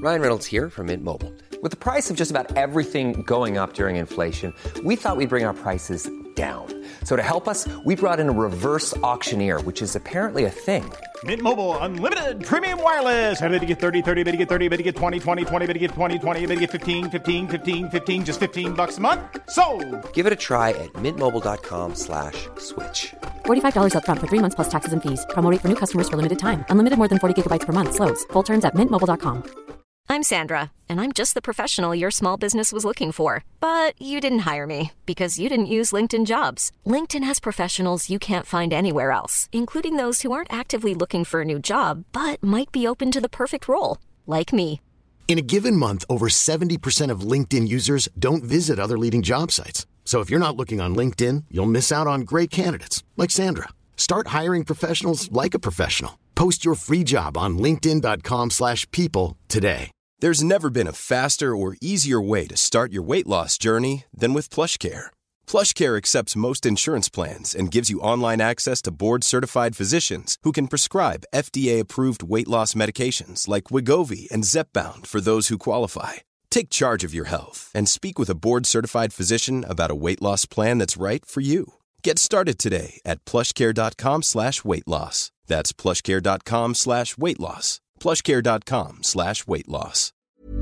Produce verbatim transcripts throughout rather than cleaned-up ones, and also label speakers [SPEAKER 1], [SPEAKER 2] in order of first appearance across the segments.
[SPEAKER 1] Ryan Reynolds here from Mint Mobile. With the price of just about everything going up during inflation, we thought we'd bring our prices down. So to help us, we brought in a reverse auctioneer, which is apparently a thing.
[SPEAKER 2] Mint Mobile Unlimited Premium Wireless. How to get thirty, thirty, how to get thirty, how to get twenty, twenty, twenty, how to get twenty, twenty, how to get fifteen, fifteen, fifteen, fifteen, just fifteen bucks a month? Sold!
[SPEAKER 1] Give it a try at mintmobile.com slash switch.
[SPEAKER 3] forty-five dollars up front for three months plus taxes and fees. Promo rate for new customers for limited time. Unlimited more than forty gigabytes per month. Slows full terms at mint mobile dot com.
[SPEAKER 4] I'm Sandra, and I'm just the professional your small business was looking for. But you didn't hire me because you didn't use LinkedIn Jobs. LinkedIn has professionals you can't find anywhere else, including those who aren't actively looking for a new job, but might be open to the perfect role, like me.
[SPEAKER 5] In a given month, over seventy percent of LinkedIn users don't visit other leading job sites. So if you're not looking on LinkedIn, you'll miss out on great candidates like Sandra. Start hiring professionals like a professional. Post your free job on linkedin.com slash people today.
[SPEAKER 6] There's never been a faster or easier way to start your weight loss journey than with PlushCare. PlushCare accepts most insurance plans and gives you online access to board-certified physicians who can prescribe F D A-approved weight loss medications like Wegovy and Zepbound for those who qualify. Take charge of your health and speak with a board-certified physician about a weight loss plan that's right for you. Get started today at plushcare.com slash weight loss. That's plushcare.com slash weight loss. plushcare.com slash weight loss.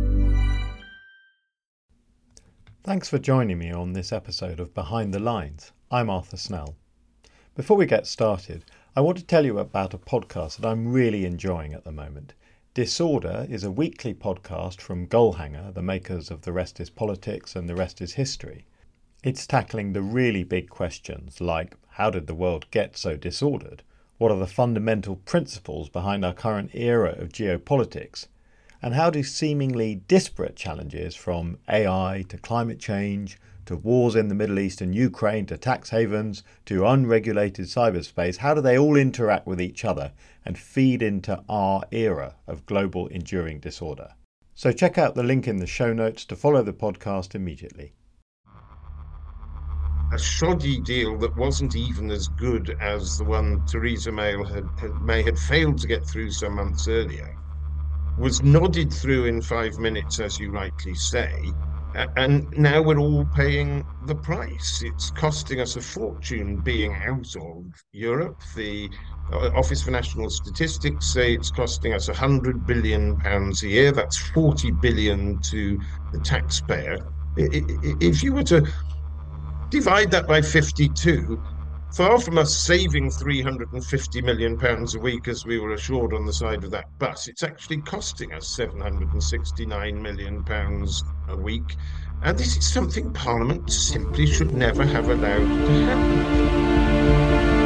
[SPEAKER 7] Thanks for joining me on this episode of Behind the Lines. I'm Arthur Snell. Before we get started, I want to tell you about a podcast that I'm really enjoying at the moment. Disorder is a weekly podcast from Goalhanger, the makers of The Rest is Politics and The Rest is History. It's tackling the really big questions like, how did the world get so disordered? What are the fundamental principles behind our current era of geopolitics? And how do seemingly disparate challenges from A I to climate change, to wars in the Middle East and Ukraine, to tax havens, to unregulated cyberspace, how do they all interact with each other and feed into our era of global enduring disorder? So check out the link in the show notes to follow the podcast immediately.
[SPEAKER 8] A shoddy deal that wasn't even as good as the one Theresa May had, had, May had failed to get through some months earlier was nodded through in five minutes, as you rightly say, and now we're all paying the price. It's costing us a fortune being out of Europe. The Office for National Statistics say it's costing us one hundred billion pounds a year. That's forty billion pounds to the taxpayer. If you were to divide that by fifty-two, far from us saving three hundred fifty million pounds a week, as we were assured on the side of that bus, it's actually costing us seven hundred sixty-nine million pounds a week. And this is something Parliament simply should never have allowed to happen.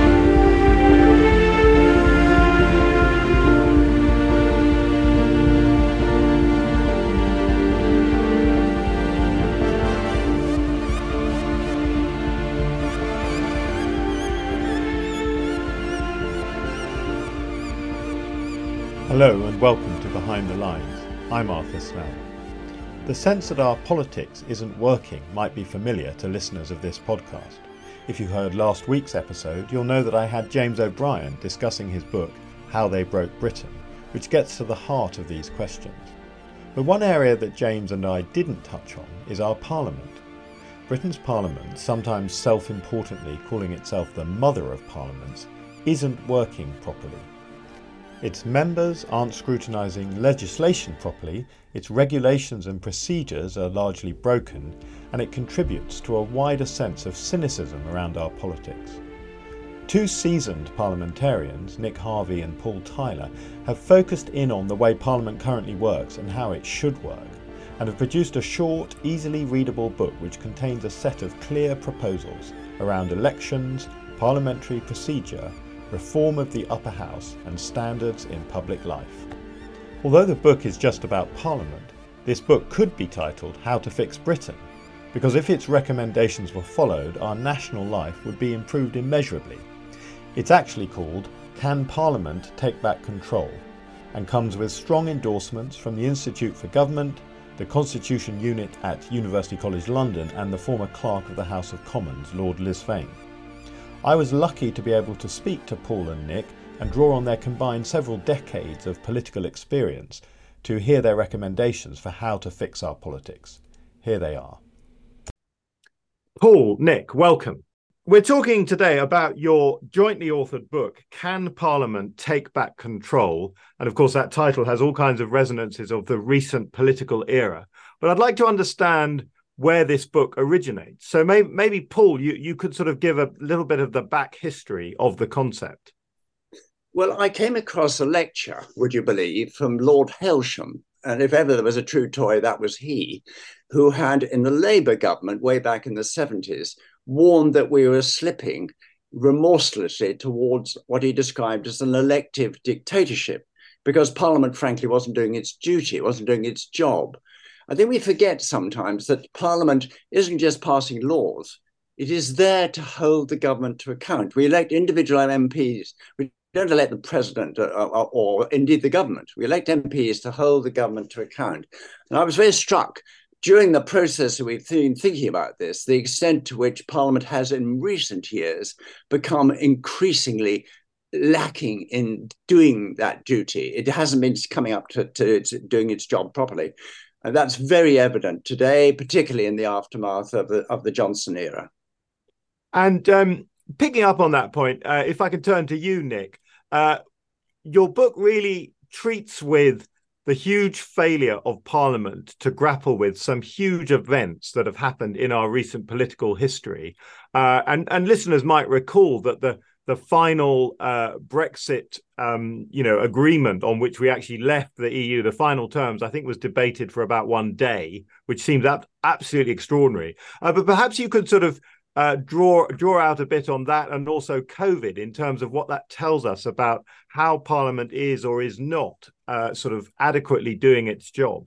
[SPEAKER 7] Hello and welcome to Behind the Lines. I'm Arthur Snell. The sense that our politics isn't working might be familiar to listeners of this podcast. If you heard last week's episode, you'll know that I had James O'Brien discussing his book, How They Broke Britain, which gets to the heart of these questions. But one area that James and I didn't touch on is our Parliament. Britain's Parliament, sometimes self-importantly calling itself the mother of parliaments, isn't working properly. Its members aren't scrutinising legislation properly, its regulations and procedures are largely broken, and it contributes to a wider sense of cynicism around our politics. Two seasoned parliamentarians, Nick Harvey and Paul Tyler, have focused in on the way Parliament currently works and how it should work, and have produced a short, easily readable book which contains a set of clear proposals around elections, parliamentary procedure, reform of the upper house and standards in public life. Although the book is just about Parliament, this book could be titled How to Fix Britain, because if its recommendations were followed, our national life would be improved immeasurably. It's actually called Can Parliament Take Back Control, and comes with strong endorsements from the Institute for Government, the Constitution Unit at University College London and the former Clerk of the House of Commons, Lord Lisvane. I was lucky to be able to speak to Paul and Nick and draw on their combined several decades of political experience to hear their recommendations for how to fix our politics. Here they are.
[SPEAKER 9] Paul, Nick, welcome. We're talking today about your jointly authored book, Can Parliament Take Back Control? And of course, that title has all kinds of resonances of the recent political era. But I'd like to understand where this book originates. So maybe, maybe Paul, you, you could sort of give a little bit of the back history of the concept.
[SPEAKER 10] Well, I came across a lecture, would you believe, from Lord Hailsham. And if ever there was a true Tory, that was he, who had, in the Labour government way back in the seventies, warned that we were slipping remorselessly towards what he described as an elective dictatorship, because Parliament, frankly, wasn't doing its duty, it wasn't doing its job. I think we forget sometimes that Parliament isn't just passing laws, it is there to hold the government to account. We elect individual M Ps. We don't elect the president or, or, or indeed the government. We elect M Ps to hold the government to account. And I was very struck during the process that we've been thinking about this, the extent to which Parliament has in recent years become increasingly lacking in doing that duty. It hasn't been coming up to, to its, doing its job properly. And that's very evident today, particularly in the aftermath of the, of the Johnson era.
[SPEAKER 9] And um, picking up on that point, uh, if I can turn to you, Nick, uh, your book really treats with the huge failure of Parliament to grapple with some huge events that have happened in our recent political history. Uh, and, and listeners might recall that the, the final uh, Brexit um, you know, agreement on which we actually left the E U, the final terms, I think was debated for about one day, which seems ab- absolutely extraordinary. Uh, but perhaps you could sort of Uh, draw draw out a bit on that, and also COVID, in terms of what that tells us about how Parliament is or is not uh, sort of adequately doing its job.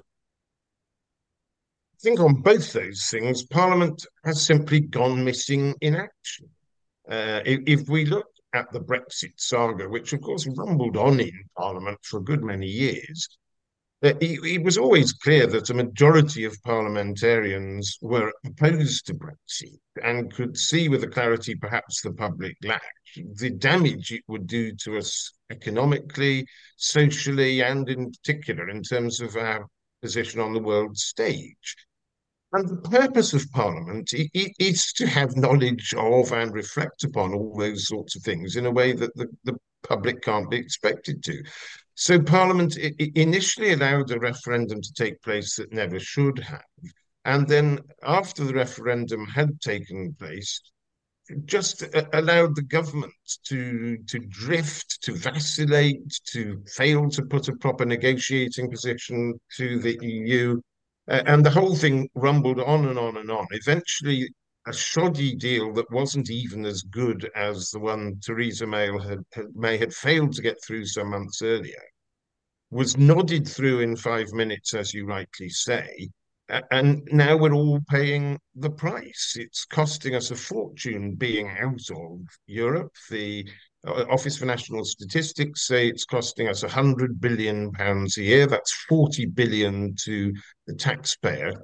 [SPEAKER 8] I think on both those things, Parliament has simply gone missing in action. Uh, if, if we look at the Brexit saga, which of course rumbled on in Parliament for a good many years, Uh, it, it was always clear that a majority of parliamentarians were opposed to Brexit and could see with a clarity perhaps the public lacked the damage it would do to us economically, socially, and in particular in terms of our position on the world stage. And the purpose of Parliament it, it is to have knowledge of and reflect upon all those sorts of things in a way that the, the public can't be expected to. So Parliament initially allowed a referendum to take place that never should have. And then after the referendum had taken place, just allowed the government to, to drift, to vacillate, to fail to put a proper negotiating position to the E U. Uh, and the whole thing rumbled on and on and on. Eventually, a shoddy deal that wasn't even as good as the one Theresa May had, had, May had failed to get through some months earlier was nodded through in five minutes, as you rightly say. And now we're all paying the price. It's costing us a fortune being out of Europe. The Office for National Statistics say it's costing us one hundred billion pounds a year. That's forty billion to the taxpayer.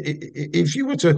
[SPEAKER 8] If you were to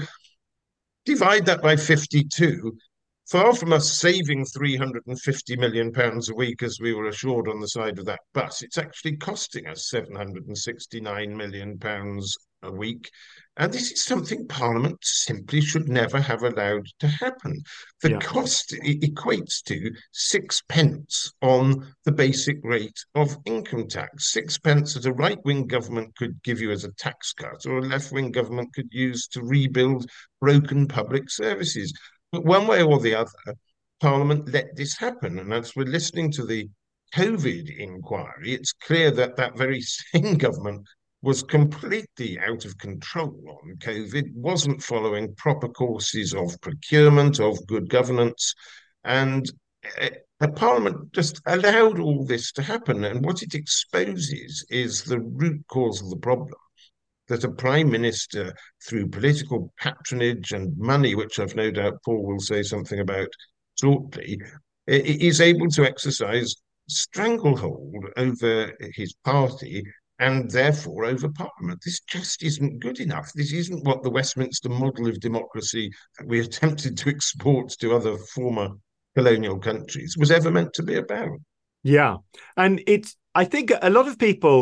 [SPEAKER 8] divide that by fifty-two, far from us saving three hundred fifty million pounds a week, as we were assured on the side of that bus, it's actually costing us seven hundred sixty-nine million pounds a week. And this is something Parliament simply should never have allowed to happen. The yeah. cost equates to six pence on the basic rate of income tax. Six pence that a right-wing government could give you as a tax cut, or a left-wing government could use to rebuild broken public services. But one way or the other, Parliament let this happen. And as we're listening to the COVID inquiry, it's clear that that very same government was completely out of control on COVID, wasn't following proper courses of procurement, of good governance, and uh, Parliament just allowed all this to happen. And what it exposes is the root cause of the problem, that a prime minister, through political patronage and money, which I've no doubt Paul will say something about shortly, is able to exercise stranglehold over his party and therefore over Parliament. This just isn't good enough. This isn't what the Westminster model of democracy that we attempted to export to other former colonial countries was ever meant to be about.
[SPEAKER 9] Yeah. And it's, I think a lot of people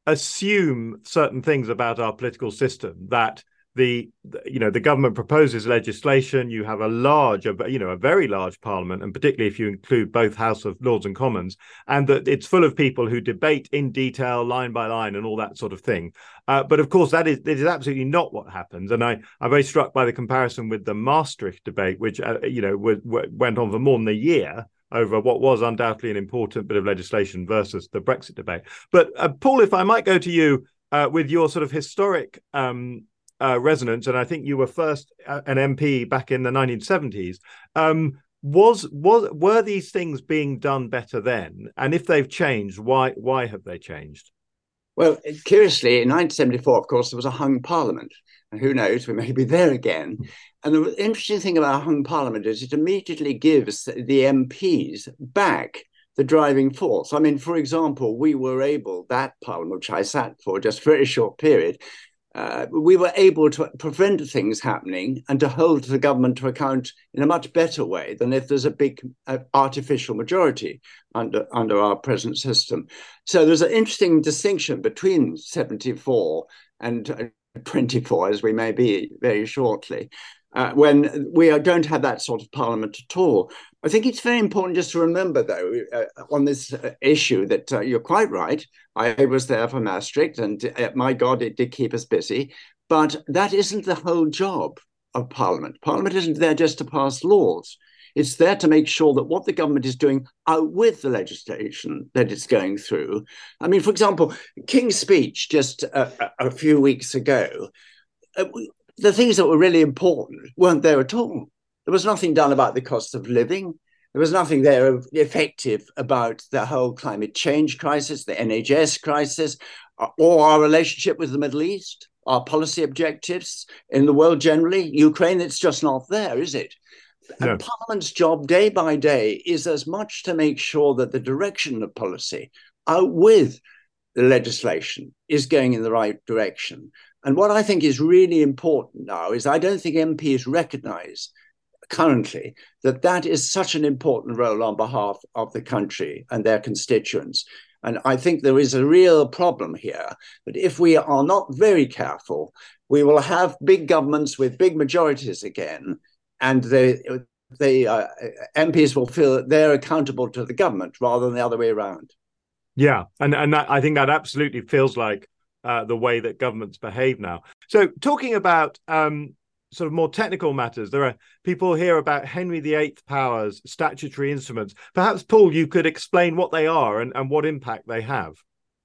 [SPEAKER 9] assume certain things about our political system, that the, you know, the government proposes legislation, you have a large, you know, a very large parliament, and particularly if you include both House of Lords and Commons, and that it's full of people who debate in detail, line by line, and all that sort of thing. Uh, but of course, that is, it is absolutely not what happens. And I, I'm very struck by the comparison with the Maastricht debate, which, uh, you know, w- w- went on for more than a year over what was undoubtedly an important bit of legislation versus the Brexit debate. But uh, Paul, if I might go to you uh, with your sort of historic um, uh, resonance, and I think you were first an M P back in the nineteen seventies. Um, was was were these things being done better then? And if they've changed, why why have they changed?
[SPEAKER 10] Well, curiously, in nineteen seventy-four, of course, there was a hung parliament. And who knows, we may be there again. And the interesting thing about a hung parliament is it immediately gives the M Ps back the driving force. I mean, for example, we were able, that parliament, which I sat for just a very short period, uh, we were able to prevent things happening and to hold the government to account in a much better way than if there's a big uh, artificial majority under, under our present system. So there's an interesting distinction between seventy-four and uh, twenty-four, as we may be very shortly, uh, when we are, don't have that sort of parliament at all. I think it's very important just to remember, though, uh, on this uh, issue that uh, you're quite right. I was there for Maastricht, and uh, my God, it did keep us busy. But that isn't the whole job of Parliament. Parliament isn't there just to pass laws. It's there to make sure that what the government is doing out with the legislation that it's going through. I mean, for example, King's speech just a, a few weeks ago, uh, the things that were really important weren't there at all. There was nothing done about the cost of living. There was nothing there effective about the whole climate change crisis, the N H S crisis, or our relationship with the Middle East, our policy objectives in the world generally. Ukraine, it's just not there, is it? No. And Parliament's job day by day is as much to make sure that the direction of policy out with the legislation is going in the right direction. And what I think is really important now is I don't think M Ps recognize currently that that is such an important role on behalf of the country and their constituents. And I think there is a real problem here that if we are not very careful, we will have big governments with big majorities again, and they, they uh, M Ps will feel that they're accountable to the government rather than the other way around.
[SPEAKER 9] Yeah, and, and that, I think that absolutely feels like uh, the way that governments behave now. So talking about um, sort of more technical matters, there are people here about Henry the Eighth powers, statutory instruments. Perhaps, Paul, you could explain what they are and, and what impact they have.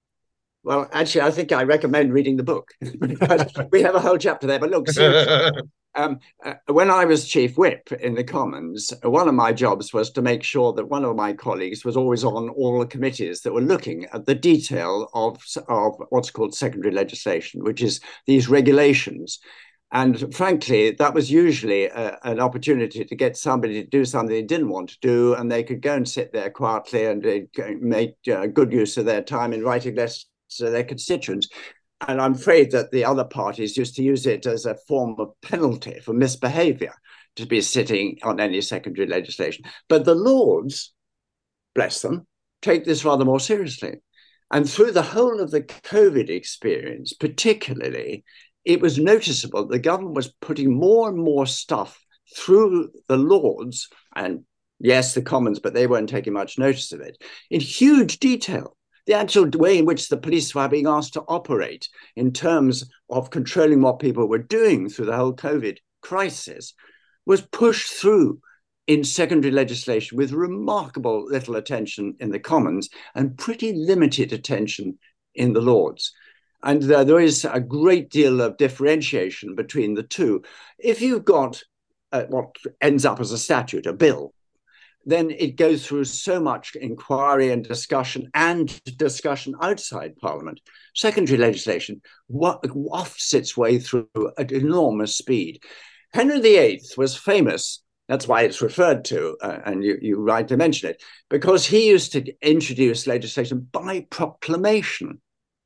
[SPEAKER 10] Well, actually, I think I recommend reading the book. We have a whole chapter there. But look, seriously, um, uh, when I was chief whip in the Commons, one of my jobs was to make sure that one of my colleagues was always on all the committees that were looking at the detail of, of what's called secondary legislation, which is these regulations. And frankly, that was usually a, an opportunity to get somebody to do something they didn't want to do, and they could go and sit there quietly and uh, make uh, good use of their time in writing letters to their constituents. And I'm afraid that the other parties used to use it as a form of penalty for misbehavior to be sitting on any secondary legislation. But the Lords, bless them, take this rather more seriously. And through the whole of the COVID experience, particularly, it was noticeable the government was putting more and more stuff through the Lords, and yes, the Commons, but they weren't taking much notice of it, in huge detail. The actual way in which the police were being asked to operate in terms of controlling what people were doing through the whole COVID crisis was pushed through in secondary legislation with remarkable little attention in the Commons and pretty limited attention in the Lords. And uh, there is a great deal of differentiation between the two. If you've got uh, what ends up as a statute, a bill, then it goes through so much inquiry and discussion and discussion outside Parliament. Secondary legislation wafts its way through at enormous speed. Henry the Eighth was famous, that's why it's referred to, uh, and you, you rightly mention it, because he used to introduce legislation by proclamation.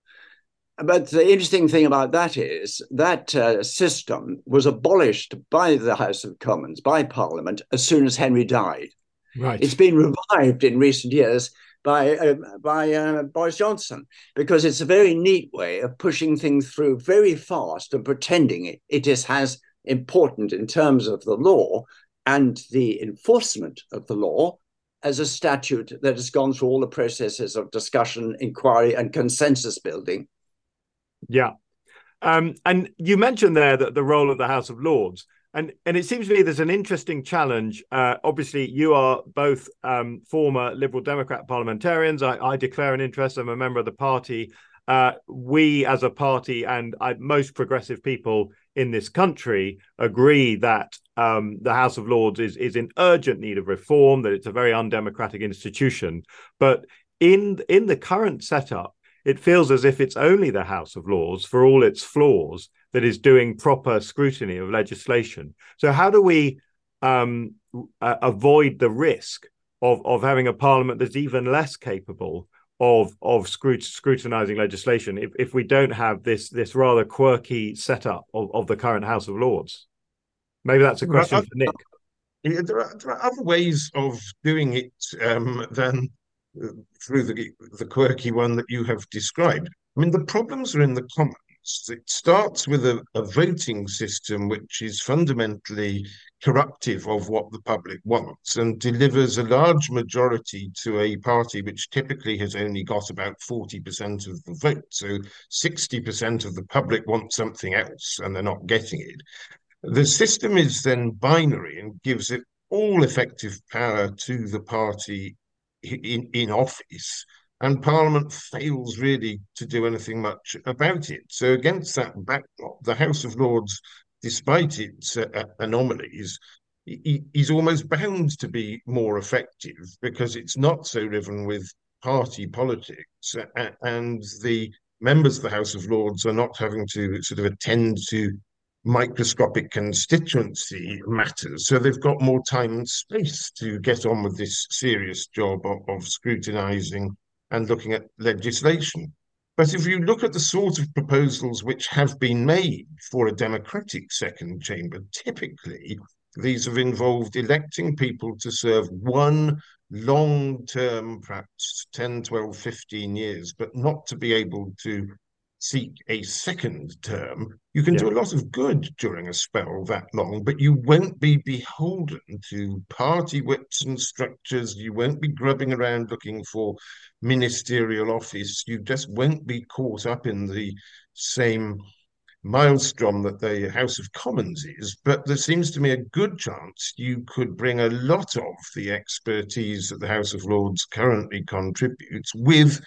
[SPEAKER 10] But the interesting thing about that is that uh, system was abolished by the House of Commons, by Parliament, as soon as Henry died.
[SPEAKER 9] Right.
[SPEAKER 10] It's been revived in recent years by uh, by uh, Boris Johnson, because it's a very neat way of pushing things through very fast and pretending it, it is as important in terms of the law and the enforcement of the law as a statute that has gone through all the processes of discussion, inquiry, and consensus building.
[SPEAKER 9] Yeah. Um, and you mentioned there that the role of the House of Lords, and, and it seems to me there's an interesting challenge. Uh, obviously, you are both um, former Liberal Democrat parliamentarians. I, I declare an interest. I'm a member of the party. Uh, we as a party and I, most progressive people in this country agree that um, the House of Lords is, is in urgent need of reform, that it's a very undemocratic institution. But in, in the current setup, it feels as if it's only the House of Lords, for all its flaws, that is doing proper scrutiny of legislation. So how do we um, uh, avoid the risk of, of having a parliament that's even less capable of of scrut- scrutinizing legislation if, if we don't have this this rather quirky setup of, of the current House of Lords? Maybe that's a question
[SPEAKER 8] well,
[SPEAKER 9] for Nick.
[SPEAKER 8] Yeah, there are, there are other ways of doing it um, than uh, through the the quirky one that you have described. I mean, the problems are in the Commons. It starts with a, a voting system which is fundamentally corruptive of what the public wants and delivers a large majority to a party which typically has only got about forty percent of the vote. So sixty percent of the public want something else and they're not getting it. The system is then binary and gives it all effective power to the party in, in office, and Parliament fails really to do anything much about it. So against that backdrop, the House of Lords, despite its uh, anomalies, is almost bound to be more effective because it's not so riven with party politics, and the members of the House of Lords are not having to sort of attend to microscopic constituency matters. So they've got more time and space to get on with this serious job of, of scrutinising and looking at legislation. But if you look at the sort of proposals which have been made for a democratic second chamber, typically these have involved electing people to serve one long term, perhaps ten, twelve, fifteen years, but not to be able to seek a second term. You can yeah. do a lot of good during a spell that long, but you won't be beholden to party whips and structures. You won't be grubbing around looking for ministerial office. You just won't be caught up in the same maelstrom that the House of Commons is. But there seems to me a good chance you could bring a lot of the expertise that the House of Lords currently contributes with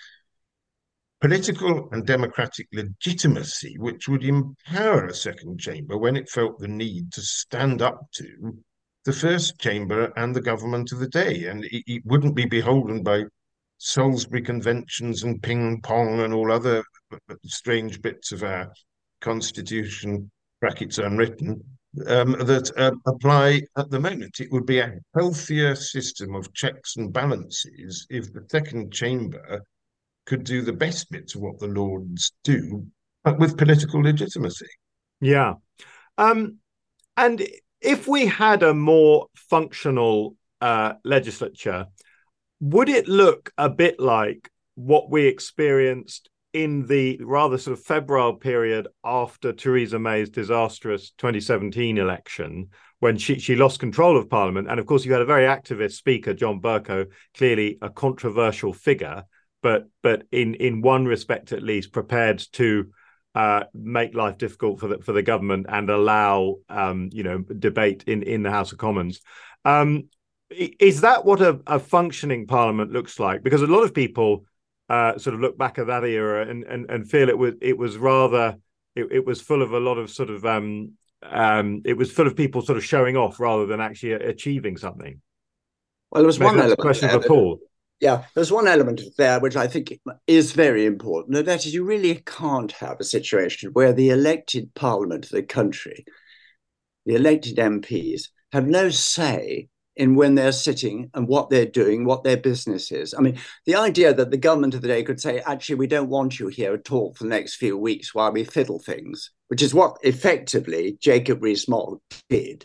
[SPEAKER 8] political and democratic legitimacy, which would empower a second chamber when it felt the need to stand up to the first chamber and the government of the day. And it, it wouldn't be beholden by Salisbury conventions and ping pong and all other strange bits of our constitution, brackets unwritten, um, that uh, apply at the moment. It would be a healthier system of checks and balances if the second chamber could do the best bits of what the Lords do, but with political legitimacy.
[SPEAKER 9] Yeah. Um, and if we had a more functional uh, legislature, would it look a bit like what we experienced in the rather sort of febrile period after Theresa May's disastrous twenty seventeen election, when she, she lost control of Parliament? And of course, you had a very activist speaker, John Bercow, clearly a controversial figure, but but in, in one respect at least, prepared to uh, make life difficult for the for the government and allow um, you know debate in, in the House of Commons. Um, is that what a, a functioning Parliament looks like? Because a lot of people uh, sort of look back at that era and and, and feel it was it was rather it, it was full of a lot of sort of um, um, it was full of people sort of showing off rather than actually achieving something.
[SPEAKER 10] Well, there was
[SPEAKER 9] Maybe
[SPEAKER 10] one element.
[SPEAKER 9] Question for Paul.
[SPEAKER 10] Yeah, there's one element there which I think is very important, and that is you really can't have a situation where the elected parliament of the country, the elected M Ps, have no say in when they're sitting and what they're doing, what their business is. I mean, the idea that the government of the day could say, actually, we don't want you here at all for the next few weeks while we fiddle things, which is what effectively Jacob Rees-Mogg did.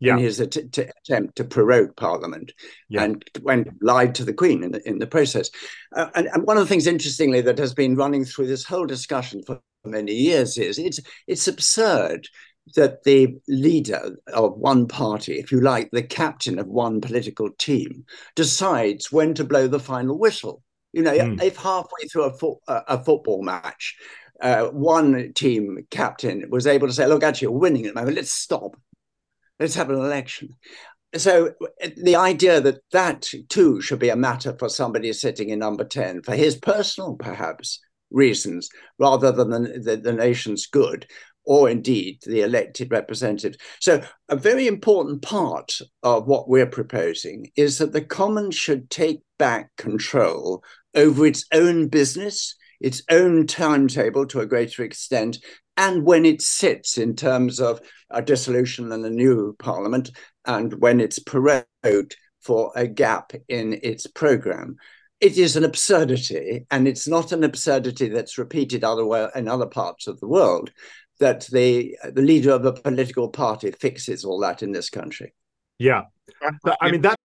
[SPEAKER 9] yeah.
[SPEAKER 10] in his att- to attempt to prorogue Parliament,
[SPEAKER 9] yeah.
[SPEAKER 10] and went lied to the Queen in the, in the process. Uh, and, and one of the things, interestingly, that has been running through this whole discussion for many years is it's it's absurd that the leader of one party, if you like, the captain of one political team, decides when to blow the final whistle. You know, mm. if halfway through a, fo- a football match, uh, one team captain was able to say, look, actually, you're winning at the moment, let's stop. Let's have an election. So the idea that that, too, should be a matter for somebody sitting in number ten, for his personal, perhaps, reasons, rather than the, the, the nation's good, or indeed the elected representatives. So a very important part of what we're proposing is that the Commons should take back control over its own business, its own timetable to a greater extent, and when it sits in terms of a dissolution and a new parliament, and when it's prorogued for a gap in its programme. It is an absurdity, and it's not an absurdity that's repeated otherwhere in other parts of the world, that the the leader of a political party fixes all that in this country.
[SPEAKER 9] Yeah. I mean, that.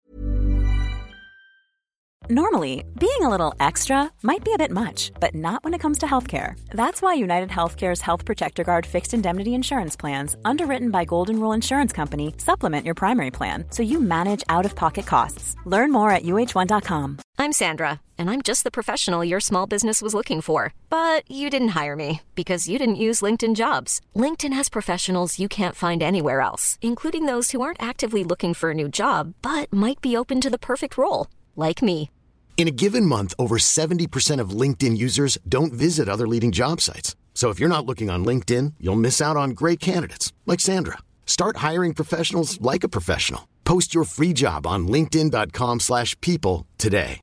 [SPEAKER 11] Normally, being a little extra might be a bit much, but not when it comes to healthcare. That's why United Healthcare's Health Protector Guard fixed indemnity insurance plans, underwritten by Golden Rule Insurance Company, supplement your primary plan so you manage out-of-pocket costs. Learn more at U H one dot com.
[SPEAKER 4] I'm Sandra, and I'm just the professional your small business was looking for. But you didn't hire me because you didn't use LinkedIn Jobs. LinkedIn has professionals you can't find anywhere else, including those who aren't actively looking for a new job, but might be open to the perfect role, like me.
[SPEAKER 5] In a given month, over seventy percent of LinkedIn users don't visit other leading job sites. So if you're not looking on LinkedIn, you'll miss out on great candidates like Sandra. Start hiring professionals like a professional. Post your free job on linkedin dot com slash people today.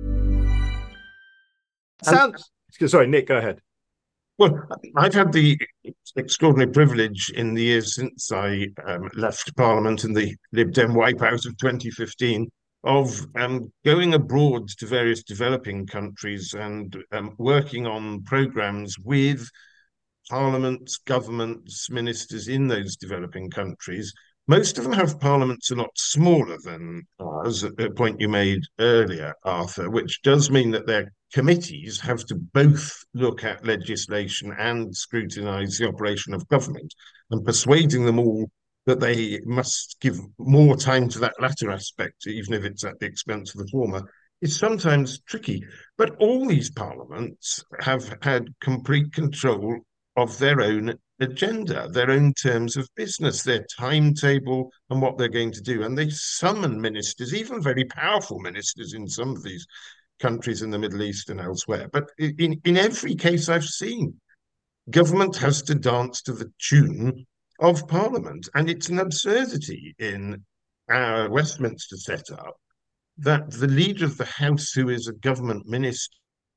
[SPEAKER 9] Sounds sorry, Nick, go ahead.
[SPEAKER 8] Well, I've had the extraordinary privilege in the years since I um, left Parliament in the Lib Dem wipeout of twenty fifteen of um, going abroad to various developing countries and um, working on programmes with parliaments, governments, ministers in those developing countries. Most of them have parliaments a lot smaller than ours, at the point you made earlier, Arthur, which does mean that their committees have to both look at legislation and scrutinise the operation of government, and persuading them all that they must give more time to that latter aspect, even if it's at the expense of the former, is sometimes tricky. But all these parliaments have had complete control of their own agenda, their own terms of business, their timetable and what they're going to do. And they summon ministers, even very powerful ministers in some of these countries in the Middle East and elsewhere. But in, in every case I've seen, government has to dance to the tune of Parliament. And it's an absurdity in our Westminster setup that the leader of the House, who is a government minister,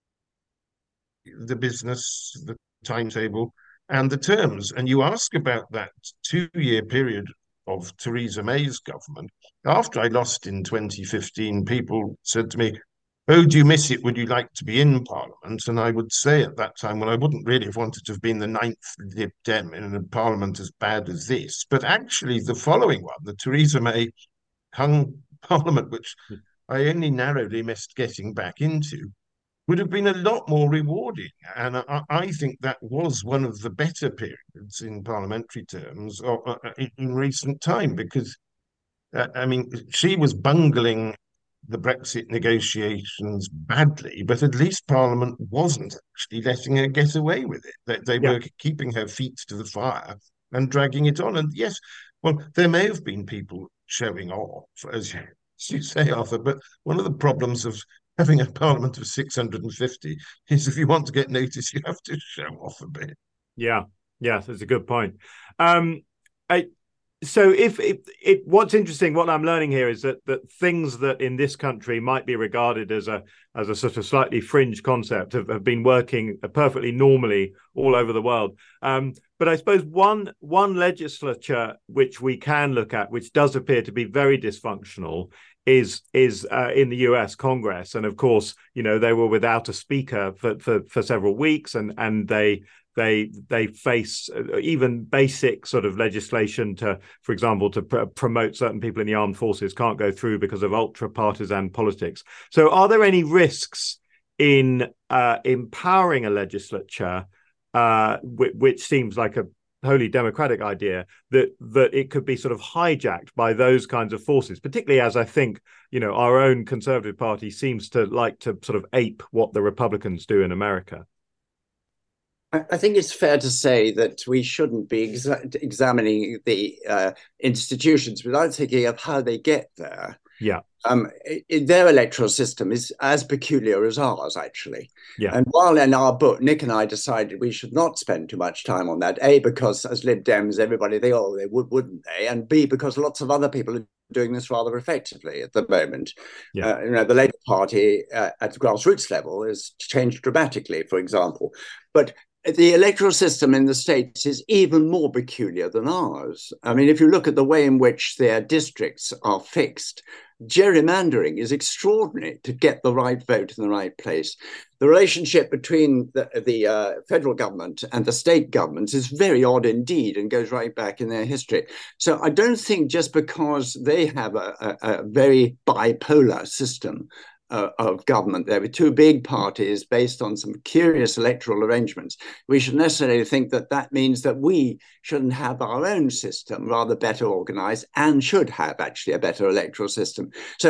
[SPEAKER 8] the business, the timetable, and the terms. And you ask about that two-year period of Theresa May's government. After I lost in twenty fifteen, people said to me, oh, do you miss it? Would you like to be in Parliament? And I would say at that time, well, I wouldn't really have wanted to have been the ninth Lib Dem in a Parliament as bad as this. But actually, the following one, the Theresa May hung Parliament, which I only narrowly missed getting back into, would have been a lot more rewarding. And I, I think that was one of the better periods in parliamentary terms or, uh, in, in recent time, because, uh, I mean, she was bungling the Brexit negotiations badly, but at least Parliament wasn't actually letting her get away with it. They, they yeah. were keeping her feet to the fire and dragging it on. And yes, well, there may have been people showing off, as you, as you say, Arthur, but one of the problems of having a Parliament of six hundred fifty is if you want to get noticed, you have to show off a bit.
[SPEAKER 9] Yeah, yes, that's a good point. Um, I, So if it, it, what's interesting, what I'm learning here is that that things that in this country might be regarded as a as a sort of slightly fringe concept have, have been working perfectly normally all over the world. Um, but I suppose one one legislature which we can look at, which does appear to be very dysfunctional, is is uh, in the U S Congress. And of course, you know, they were without a speaker for for, for several weeks, and and they. they they face even basic sort of legislation to, for example, to pr- promote certain people in the armed forces can't go through because of ultra-partisan politics. So are there any risks in uh, empowering a legislature, uh, w- which seems like a wholly democratic idea, that that it could be sort of hijacked by those kinds of forces, particularly as I think, you know, our own Conservative Party seems to like to sort of ape what the Republicans do in America?
[SPEAKER 10] I think it's fair to say that we shouldn't be exa- examining the uh, institutions without thinking of how they get there.
[SPEAKER 9] Yeah.
[SPEAKER 10] Um, it, their electoral system is as peculiar as ours, actually.
[SPEAKER 9] Yeah.
[SPEAKER 10] And while in our book, Nick and I decided we should not spend too much time on that, A, because as Lib Dems, everybody, they, oh, they would, wouldn't they? And B, because lots of other people are doing this rather effectively at the moment.
[SPEAKER 9] Yeah.
[SPEAKER 10] Uh, you know, the Labour Party uh, at the grassroots level has changed dramatically, for example. But the electoral system in the States is even more peculiar than ours. I mean, if you look at the way in which their districts are fixed, gerrymandering is extraordinary to get the right vote in the right place. The relationship between the, the uh, federal government and the state governments is very odd indeed and goes right back in their history. So I don't think just because they have a, a, a very bipolar system Uh, of government there with two big parties based on some curious electoral arrangements, we should necessarily think that that means that we shouldn't have our own system rather better organized and should have actually a better electoral system. So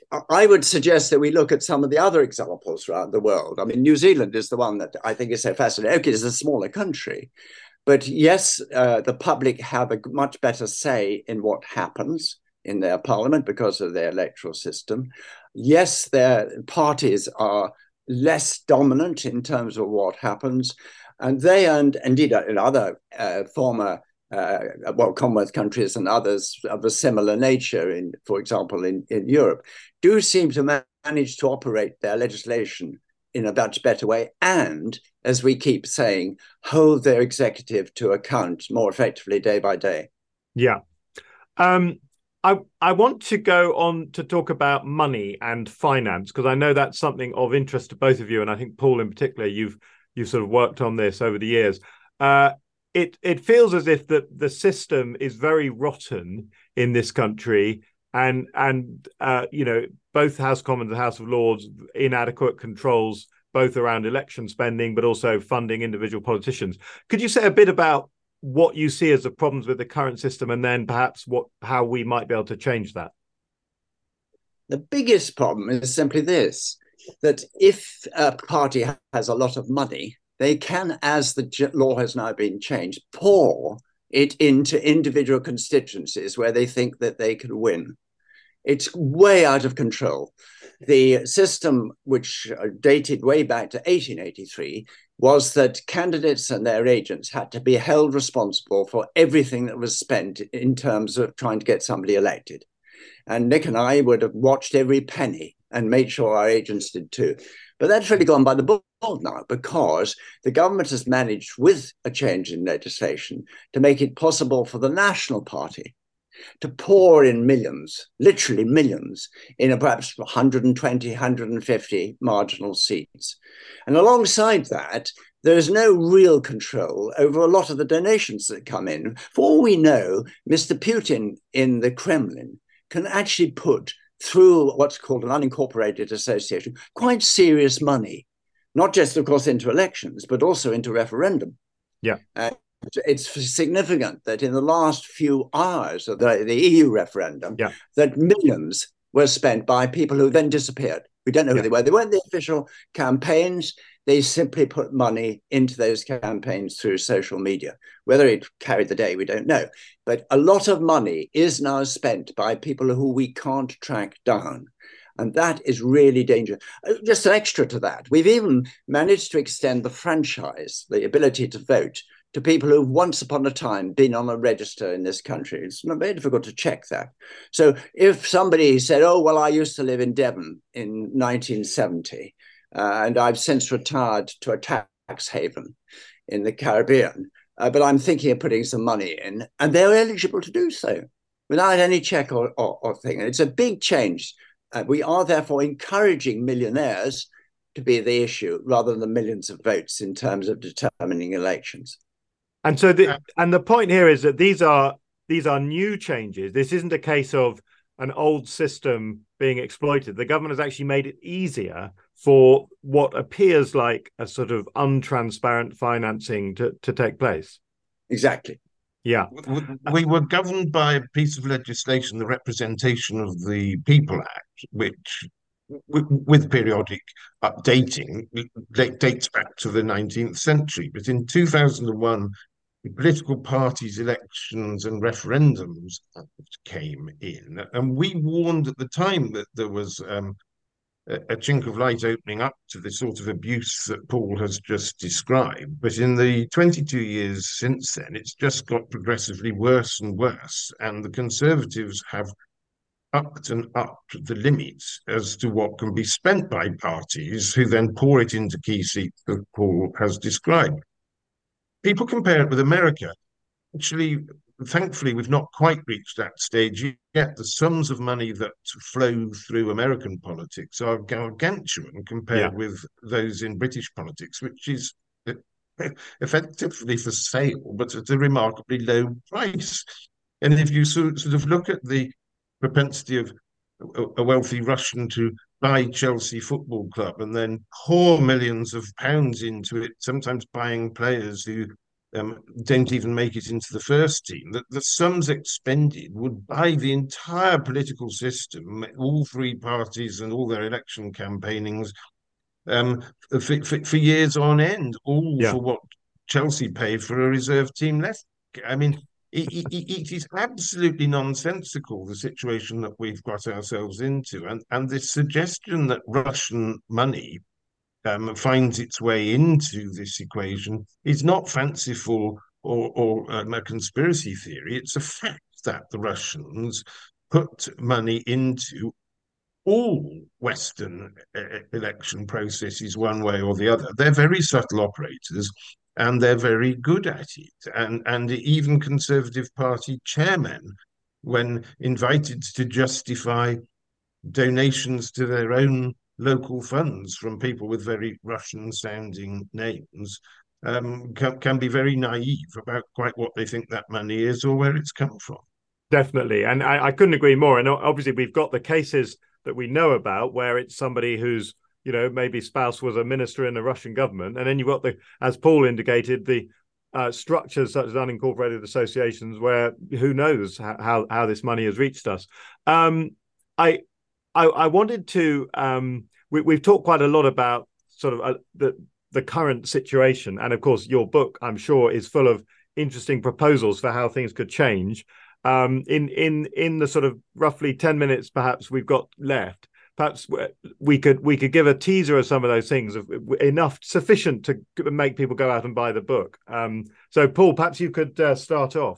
[SPEAKER 10] I would suggest that we look at some of the other examples around the world. I mean, New Zealand is the one that I think is so fascinating. Okay, it's a smaller country, but yes, uh, the public have a much better say in what happens in their parliament because of their electoral system. Yes, their parties are less dominant in terms of what happens. And they, and indeed in other uh, former, uh, well, Commonwealth countries and others of a similar nature, in, for example, in, in Europe, do seem to manage to operate their legislation in a much better way. And, as we keep saying, hold their executive to account more effectively day by day.
[SPEAKER 9] Yeah. Um, I, I want to go on to talk about money and finance, because I know that's something of interest to both of you. And I think, Paul, in particular, you've you've sort of worked on this over the years. Uh, it it feels as if the, the system is very rotten in this country. And, and uh, you know, both House of Commons and House of Lords, inadequate controls, both around election spending, but also funding individual politicians. Could you say a bit about what you see as the problems with the current system, and then perhaps what how we might be able to change that?
[SPEAKER 10] The biggest problem is simply this, that if a party has a lot of money, they can, as the law has now been changed, pour it into individual constituencies where they think that they can win. It's way out of control. The system, which dated way back to eighteen eighty-three, was that candidates and their agents had to be held responsible for everything that was spent in terms of trying to get somebody elected. And Nick and I would have watched every penny and made sure our agents did too. But that's really gone by the board now, because the government has managed, with a change in legislation, to make it possible for the National Party to pour in millions, literally millions, in a perhaps one hundred twenty, one hundred fifty marginal seats. And alongside that, there is no real control over a lot of the donations that come in. For all we know, Mister Putin in the Kremlin can actually put through what's called an unincorporated association quite serious money, not just, of course, into elections, but also into referendum.
[SPEAKER 9] Yeah.
[SPEAKER 10] Uh, It's significant that in the last few hours of the, the E U referendum,
[SPEAKER 9] yeah.
[SPEAKER 10] that millions were spent by people who then disappeared. We don't know who yeah. they were. They weren't the official campaigns. They simply put money into those campaigns through social media. Whether it carried the day, we don't know. But a lot of money is now spent by people who we can't track down. And that is really dangerous. Just extra to that, we've even managed to extend the franchise, the ability to vote, to people who've once upon a time been on a register in this country. It's very difficult to check that. So if somebody said, oh, well, I used to live in Devon in nineteen seventy, uh, and I've since retired to a tax haven in the Caribbean, uh, but I'm thinking of putting some money in, and they're eligible to do so without any check or, or, or thing. And it's a big change. Uh, we are therefore encouraging millionaires to be the issue rather than the millions of votes in terms of determining elections.
[SPEAKER 9] And so, the, and the point here is that these are these are new changes. This isn't a case of an old system being exploited. The government has actually made it easier for what appears like a sort of untransparent financing to, to take place.
[SPEAKER 10] Exactly.
[SPEAKER 9] Yeah.
[SPEAKER 8] We were governed by a piece of legislation, the Representation of the People Act, which, with periodic updating, dates back to the nineteenth century. But in two thousand one, the political parties' elections and referendums came in. And we warned at the time that there was um, a, a chink of light opening up to the sort of abuse that Paul has just described. But in the twenty-two years since then, it's just got progressively worse and worse. And the Conservatives have upped and upped the limits as to what can be spent by parties who then pour it into key seats that Paul has described. People compare it with America. Actually, thankfully, we've not quite reached that stage yet. The sums of money that flow through American politics are gargantuan compared yeah. with those in British politics, which is effectively for sale, but at a remarkably low price. And if you sort of look at the propensity of a wealthy Russian to buy Chelsea Football Club and then pour millions of pounds into it, sometimes buying players who um, don't even make it into the first team, that the sums expended would buy the entire political system, all three parties and all their election campaignings, um, for, for, for years on end, all yeah. for what Chelsea paid for a reserve team left. I mean, It, it, it is absolutely nonsensical, the situation that we've got ourselves into. And, and this suggestion that Russian money um, finds its way into this equation is not fanciful or, or um, a conspiracy theory. It's a fact that the Russians put money into all Western uh, election processes one way or the other. They're very subtle operators, and they're very good at it. And, and even Conservative Party chairmen, when invited to justify donations to their own local funds from people with very Russian-sounding names, um, can, can be very naive about quite what they think that money is or where it's come from.
[SPEAKER 9] Definitely. And I, I couldn't agree more. And obviously we've got the cases that we know about where it's somebody who's, you know, maybe spouse was a minister in the Russian government. And then you've got the, as Paul indicated, the uh, structures such as unincorporated associations where who knows how, how, how this money has reached us. Um, I, I I wanted to, um, we, we've talked quite a lot about sort of uh, the, the current situation. And of course, your book, I'm sure, is full of interesting proposals for how things could change. Um, in, in, in the sort of roughly ten minutes, perhaps we've got left, perhaps we could we could give a teaser of some of those things, of enough sufficient to make people go out and buy the book. Um, so, Paul, perhaps you could uh, start off.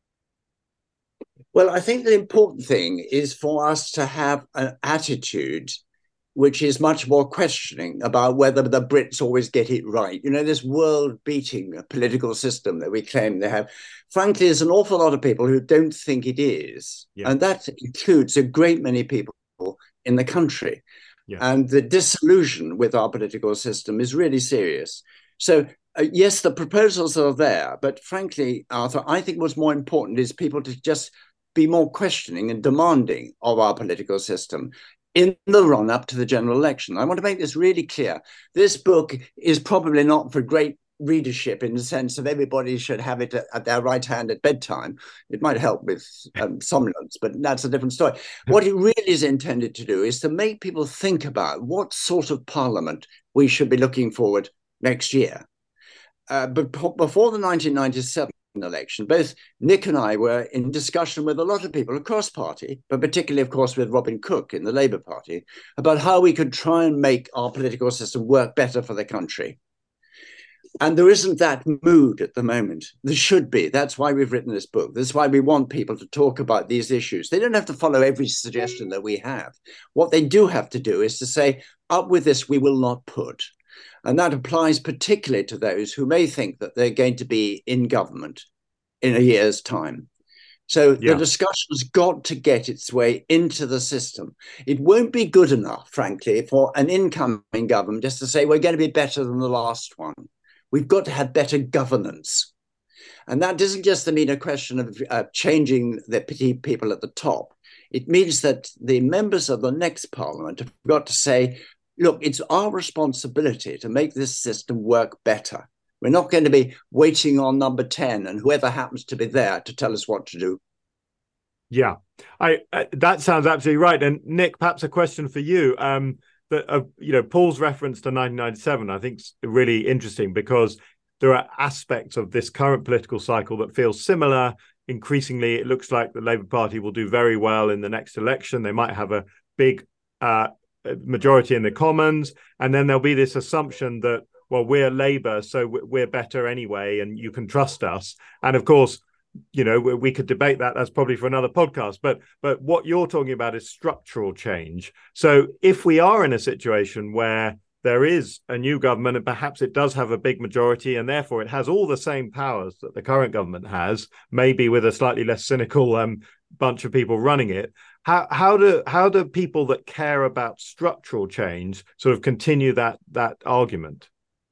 [SPEAKER 10] Well, I think the important thing is for us to have an attitude which is much more questioning about whether the Brits always get it right. You know, this world-beating political system that we claim they have. Frankly, there's an awful lot of people who don't think it is. Yeah. And that includes a great many people in the country. Yeah. And the disillusion with our political system is really serious. So, uh, yes, the proposals are there, but frankly, Arthur, I think what's more important is people to just be more questioning and demanding of our political system in the run-up to the general election. I want to make this really clear. This book is probably not for great readership in the sense that everybody should have it at, at their right hand at bedtime. It might help with um, somnolence, but that's a different story. What it really is intended to do is to make people think about what sort of parliament we should be looking forward next year. Uh, but before the nineteen ninety-seven election, both Nick and I were in discussion with a lot of people across party, but particularly, of course, with Robin Cook in the Labour Party, about how we could try and make our political system work better for the country. And there isn't that mood at the moment. There should be. That's why we've written this book. That's why we want people to talk about these issues. They don't have to follow every suggestion that we have. What they do have to do is to say, up with this, we will not put. And that applies particularly to those who may think that they're going to be in government in a year's time. So
[SPEAKER 9] Yeah.
[SPEAKER 10] the discussion's got to get its way into the system. It won't be good enough, frankly, for an incoming government just to say we're going to be better than the last one. We've got to have better governance. And that doesn't just mean a question of uh, changing the people at the top. It means that the members of the next parliament have got to say, look, it's our responsibility to make this system work better. We're not going to be waiting on number ten and whoever happens to be there to tell us what to do.
[SPEAKER 9] Yeah, I uh, that sounds absolutely right. And Nick, perhaps a question for you. Um, that uh, you know, Paul's reference to nineteen ninety-seven, I think, is really interesting because there are aspects of this current political cycle that feel similar. Increasingly, it looks like the Labour Party will do very well in the next election. They might have a big uh, majority in the Commons, and then there'll be this assumption that, well, we're Labour, so we're better anyway, and you can trust us. And of course, you know, we could debate that. That's probably for another podcast. But but what you're talking about is structural change. So if we are in a situation where there is a new government and perhaps it does have a big majority and therefore it has all the same powers that the current government has, maybe with a slightly less cynical um, bunch of people running it, how how do how do people that care about structural change sort of continue that that argument?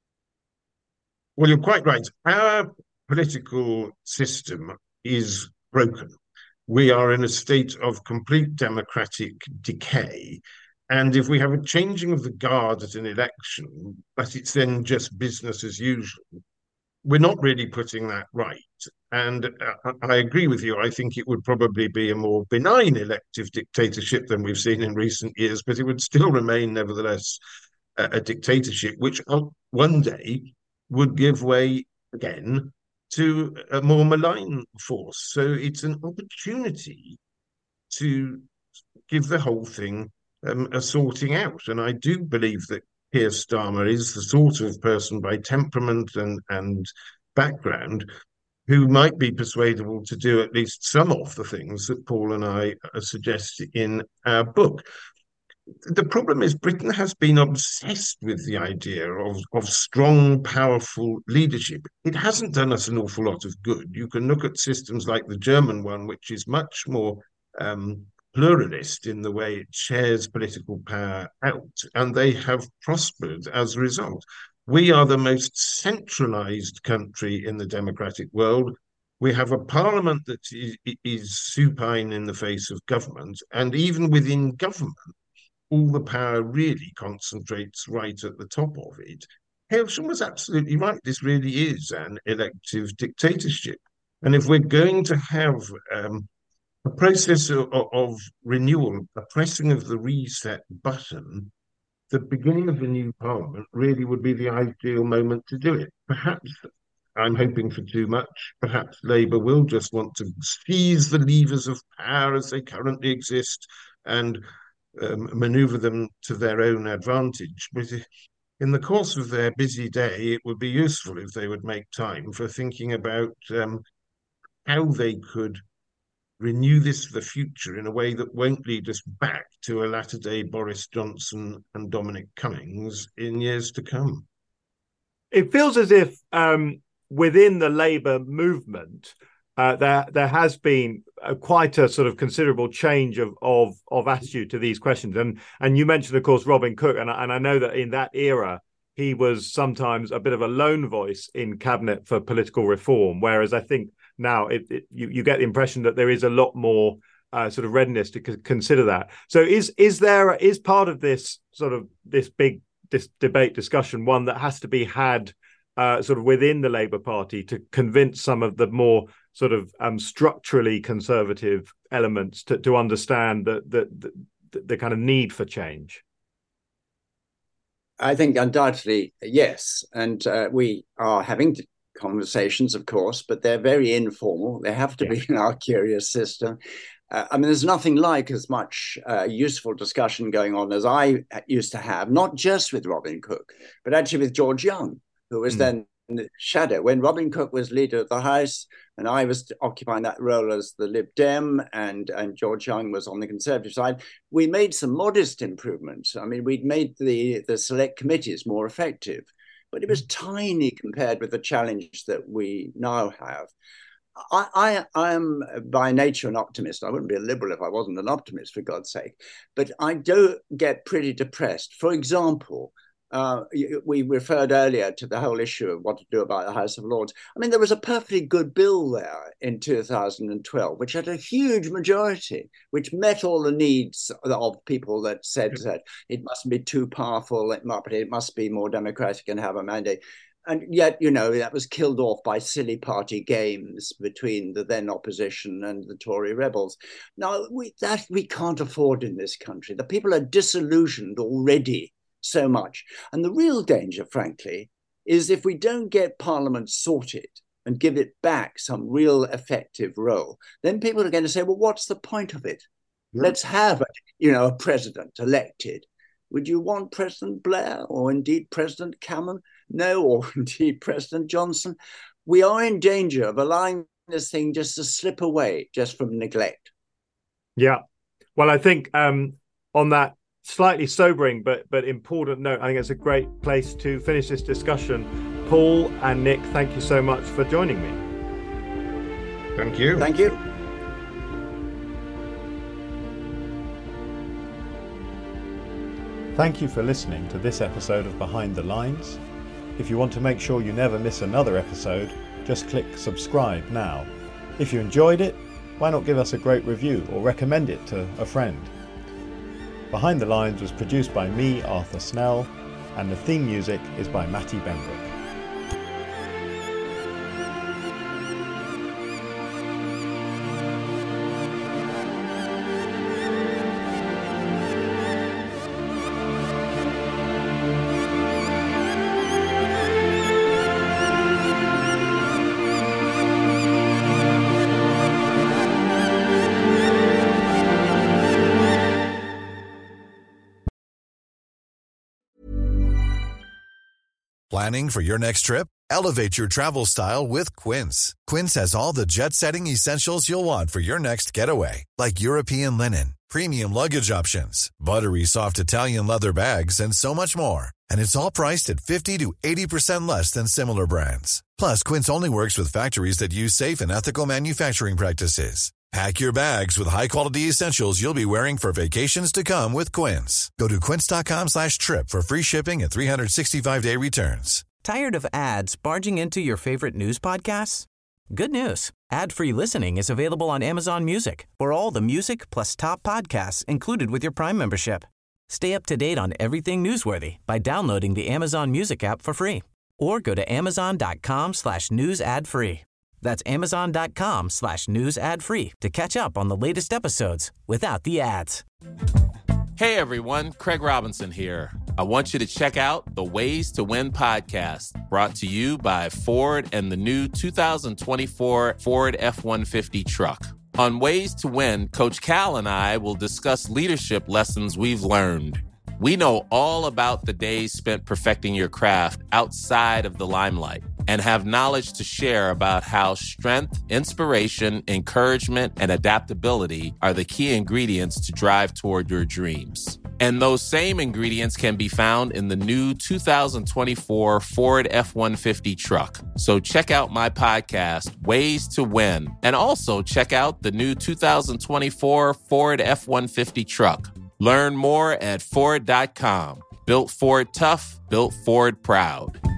[SPEAKER 8] Well, you're quite right. Our political system is broken. We are in a state of complete democratic decay. And if we have a changing of the guard at an election, but it's then just business as usual, we're not really putting that right. And uh, I agree with you. I think it would probably be a more benign elective dictatorship than we've seen in recent years, but it would still remain, nevertheless, a, a dictatorship, which one day would give way again to a more malign force. So it's an opportunity to give the whole thing um, a sorting out. And I do believe that Keir Starmer is the sort of person by temperament and, and background who might be persuadable to do at least some of the things that Paul and I suggest in our book. The problem is Britain has been obsessed with the idea of, of strong, powerful leadership. It hasn't done us an awful lot of good. You can look at systems like the German one, which is much more um, pluralist in the way it shares political power out, and they have prospered as a result. We are the most centralized country in the democratic world. We have a parliament that is, is supine in the face of government, and even within government, all the power really concentrates right at the top of it. Hailsham was absolutely right. This really is an elective dictatorship. And if we're going to have um, a process of, of renewal, a pressing of the reset button, the beginning of the new parliament really would be the ideal moment to do it. Perhaps I'm hoping for too much. Perhaps Labour will just want to seize the levers of power as they currently exist and Um, maneuver them to their own advantage. But in the course of their busy day, it would be useful if they would make time for thinking about um, how they could renew this for the future in a way that won't lead us back to a latter-day Boris Johnson and Dominic Cummings in years to come.
[SPEAKER 9] It feels as if um, within the Labour movement, uh, there there has been a, quite a sort of considerable change of, of of attitude to these questions. And and you mentioned, of course, Robin Cook, and, and I know that in that era, he was sometimes a bit of a lone voice in cabinet for political reform, whereas I think now it, it you, you get the impression that there is a lot more uh, sort of readiness to c- consider that. So is is there is part of this sort of this big this debate discussion one that has to be had uh, sort of within the Labour Party to convince some of the more sort of um, structurally conservative elements to, to understand the, the the the kind of need for change?
[SPEAKER 10] I think undoubtedly, yes. And uh, we are having conversations, of course, but they're very informal. They have to yeah. be in our curious system. Uh, I mean, there's nothing like as much uh, useful discussion going on as I used to have, not just with Robin Cook, but actually with George Young, who was mm. then in the shadow. When Robin Cook was leader of the House and I was occupying that role as the Lib Dem and, and George Young was on the Conservative side, we made some modest improvements. I mean, we'd made the, the select committees more effective, but it was tiny compared with the challenge that we now have. I, I, I am by nature an optimist. I wouldn't be a liberal if I wasn't an optimist, for God's sake. But I do get pretty depressed. For example, uh, we referred earlier to the whole issue of what to do about the House of Lords. I mean, there was a perfectly good bill there in two thousand twelve, which had a huge majority, which met all the needs of people that said mm-hmm. that it mustn't be too powerful, it must, it must be more democratic and have a mandate. And yet, you know, that was killed off by silly party games between the then opposition and the Tory rebels. Now, we, that we can't afford in this country. The people are disillusioned already so much. And the real danger, frankly, is if we don't get Parliament sorted and give it back some real effective role, then people are going to say, well, what's the point of it? Yeah. Let's have, a, you know, a president elected. Would you want President Blair or indeed President Cameron? No, or indeed President Johnson. We are in danger of allowing this thing just to slip away just from neglect.
[SPEAKER 9] Yeah. Well, I think um, on that slightly sobering but but important note, I think it's a great place to finish this discussion. Paul and Nick, thank you so much for joining me.
[SPEAKER 8] Thank you.
[SPEAKER 10] Thank you.
[SPEAKER 7] Thank you for listening to this episode of Behind the Lines. If you want to make sure you never miss another episode, just click subscribe now. If you enjoyed it, why not give us a great review or recommend it to a friend? Behind the Lines was produced by me, Arthur Snell, and the theme music is by Matty Benbrook.
[SPEAKER 12] Planning for your next trip? Elevate your travel style with Quince. Quince has all the jet-setting essentials you'll want for your next getaway, like European linen, premium luggage options, buttery soft Italian leather bags, and so much more. And it's all priced at fifty to eighty percent less than similar brands. Plus, Quince only works with factories that use safe and ethical manufacturing practices. Pack your bags with high-quality essentials you'll be wearing for vacations to come with Quince. Go to quince.com slash trip for free shipping and three sixty-five day returns.
[SPEAKER 13] Tired of ads barging into your favorite news podcasts? Good news. Ad-free listening is available on Amazon Music for all the music plus top podcasts included with your Prime membership. Stay up to date on everything newsworthy by downloading the Amazon Music app for free or go to amazon.com slash news ad free. That's amazon.com slash news ad free to catch up on the latest episodes without the ads.
[SPEAKER 14] Hey everyone, Craig Robinson here. I want you to check out the Ways to Win podcast, brought to you by Ford and the new two thousand twenty-four Ford F one fifty truck. On Ways to Win, Coach Cal and I will discuss leadership lessons we've learned. We know all about the days spent perfecting your craft outside of the limelight and have knowledge to share about how strength, inspiration, encouragement, and adaptability are the key ingredients to drive toward your dreams. And those same ingredients can be found in the new two thousand twenty-four Ford F one fifty truck. So check out my podcast, Ways to Win, and also check out the new two thousand twenty-four Ford F one fifty truck. Learn more at Ford dot com. Built Ford tough, built Ford proud.